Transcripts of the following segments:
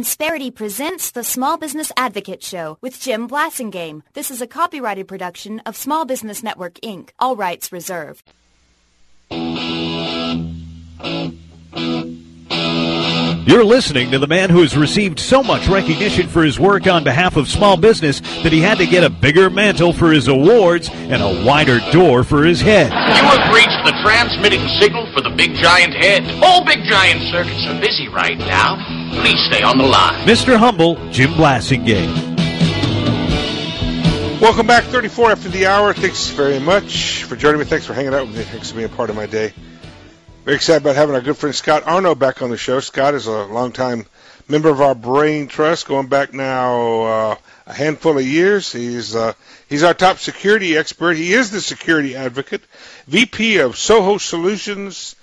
Insperity presents the Small Business Advocate Show with Jim Blasingame. This is a copyrighted production of Small Business Network, Inc. All rights reserved. You're listening to the man who has received so much recognition for his work on behalf of small business that he had to get a bigger mantle for his awards and a wider door for his head. You have reached the transmitting signal for the Big Giant Head. All Big Giant circuits are busy right now. Please stay on the line. Mr. Humble, Jim Blasingame. Welcome back, 34 after the hour. Thanks very much for joining me. Thanks for hanging out with me. Thanks for being a part of my day. Very excited about having our good friend Scott Arno back on the show. Scott is a longtime member of our Brain Trust, going back now a handful of years. He's our top security expert. He is the security advocate, VP of Soho Solutions,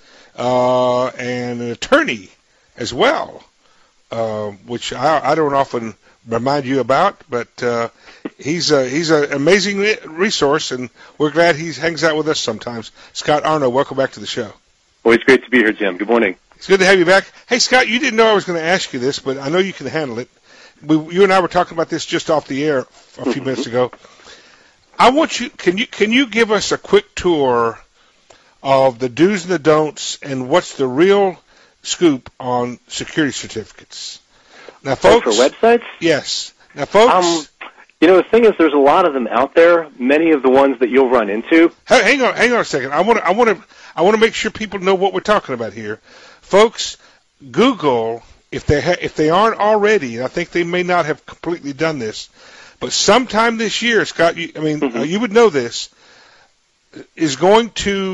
and an attorney as well, which I don't often remind you about, but he's an amazing resource, and we're glad he hangs out with us sometimes. Scott Arno, welcome back to the show. Always great to be here, Jim. Good morning. It's good to have you back. Hey, Scott, you didn't know I was going to ask you this, but I know you can handle it. You and I were talking about this just off the air a few minutes ago. I want you. Can you give us a quick tour of the do's and the don'ts and what's the real scoop on security certificates? Now, folks. For websites? Yes. Now, folks. The thing is, there's a lot of them out there. Many of the ones that you'll run into. Hang on a second. I want to make sure people know what we're talking about here, folks. Google, if they aren't already, and I think they may not have completely done this, but sometime this year, Scott, you would know this, you're going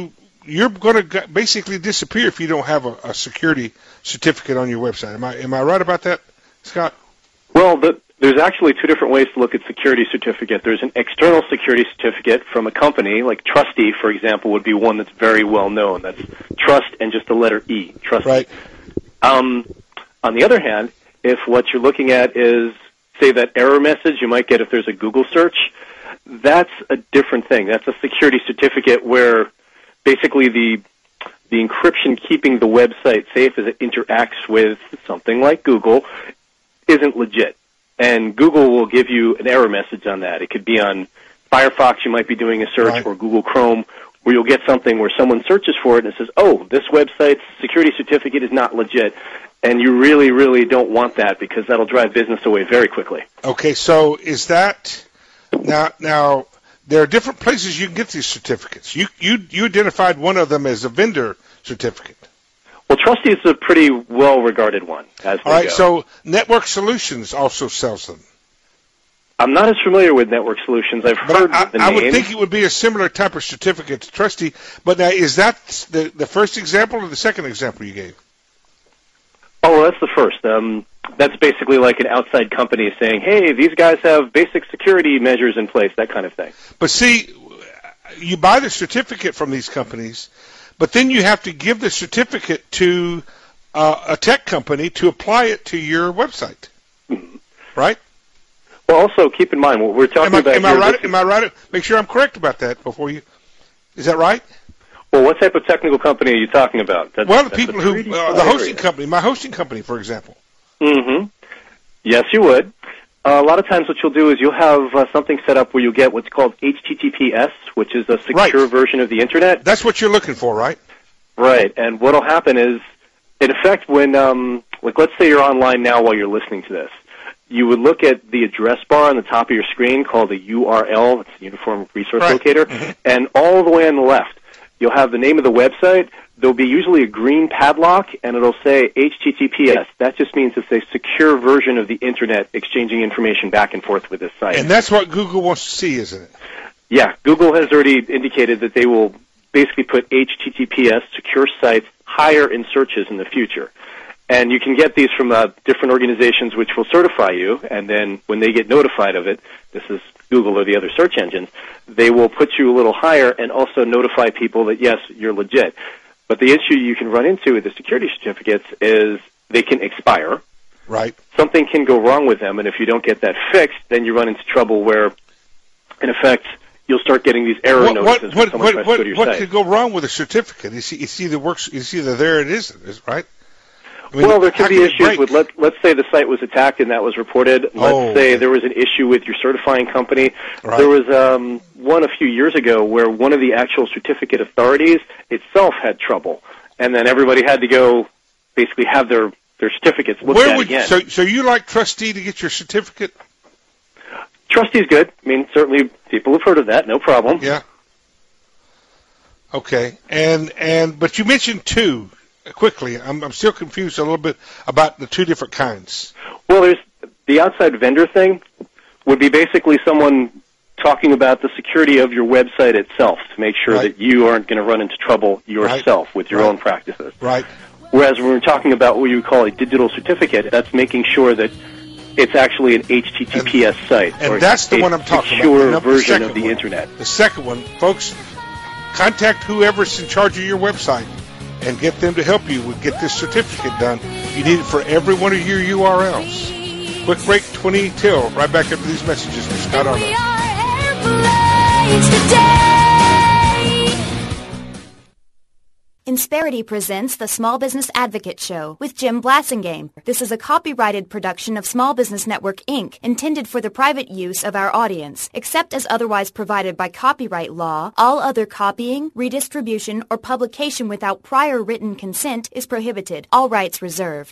to basically disappear if you don't have a security certificate on your website. Am I right about that, Scott? Well, there's actually two different ways to look at security certificate. There's an external security certificate from a company, like Trusty, for example, would be one that's very well known. That's trust and just the letter E, Trusty. Right. On the other hand, if what you're looking at is, say, that error message you might get if there's a Google search, that's a different thing. That's a security certificate where basically the encryption keeping the website safe as it interacts with something like Google isn't legit. And Google will give you an error message on that. It could be on Firefox, you might be doing a search, right, or Google Chrome, where you'll get something where someone searches for it and it says, oh, this website's security certificate is not legit. And you really, really don't want that because that'll drive business away very quickly. Okay, so is that now there are different places you can get these certificates. You identified one of them as a vendor certificate. Well, Trusty is a pretty well-regarded one. All right, so Network Solutions also sells them. I'm not as familiar with Network Solutions. I've heard the name. I would think it would be a similar type of certificate to Trusty. But now, is that the first example or the second example you gave? Oh, well, that's the first. That's basically like an outside company saying, hey, these guys have basic security measures in place, that kind of thing. But see, you buy the certificate from these companies, but then you have to give the certificate to a tech company to apply it to your website, right? Well, also keep in mind what we're talking about. Am I right? Make sure I'm correct about that before you. Is that right? Well, what type of technical company are you talking about? The people who the hosting company, my hosting company, for example. Mm-hmm. Yes, you would. A lot of times what you'll do is you'll have something set up where you get what's called HTTPS, which is a secure version of the Internet. That's what you're looking for, right? Right. And what will happen is, in effect, when, let's say you're online now while you're listening to this, you would look at the address bar on the top of your screen called a URL, that's the Uniform Resource Locator, and all the way on the left, you'll have the name of the website. There'll be usually a green padlock, and it'll say HTTPS. That just means it's a secure version of the Internet exchanging information back and forth with this site. And that's what Google wants to see, isn't it? Yeah, Google has already indicated that they will basically put HTTPS, secure sites, higher in searches in the future. And you can get these from different organizations which will certify you, and then when they get notified of it, this is Google or the other search engines, they will put you a little higher and also notify people that, yes, you're legit. But the issue you can run into with the security certificates is they can expire. Right. Something can go wrong with them, and if you don't get that fixed, then you run into trouble where, in effect, you'll start getting these error notices when someone tries to go to your site. What could go wrong with a certificate? It's either there or it isn't, right? I mean, well, there can be issues break? with, let's say the site was attacked and that was reported. Let's say there was an issue with your certifying company. Right. There was one a few years ago where one of the actual certificate authorities itself had trouble, and then everybody had to go basically have their certificates looked at again. So you like Trustee to get your certificate? Trustee's good. I mean, certainly people have heard of that, no problem. Yeah. Okay. But you mentioned two. Quickly, I'm still confused a little bit about the two different kinds. Well, there's the outside vendor thing would be basically someone talking about the security of your website itself to make sure that you aren't going to run into trouble yourself with your own practices. Right. Whereas when we're talking about what you call a digital certificate, that's making sure that it's actually an HTTPS site. And that's the one I'm talking about. Secure version of the Internet. The second one, folks, contact whoever's in charge of your website and get them to help you get this certificate done. You need it for every one of your URLs. Quick break, 20 till. Right back after these messages from Scott Arno. Insperity presents the Small Business Advocate Show with Jim Blasingame. This is a copyrighted production of Small Business Network, Inc., intended for the private use of our audience. Except as otherwise provided by copyright law, all other copying, redistribution, or publication without prior written consent is prohibited. All rights reserved.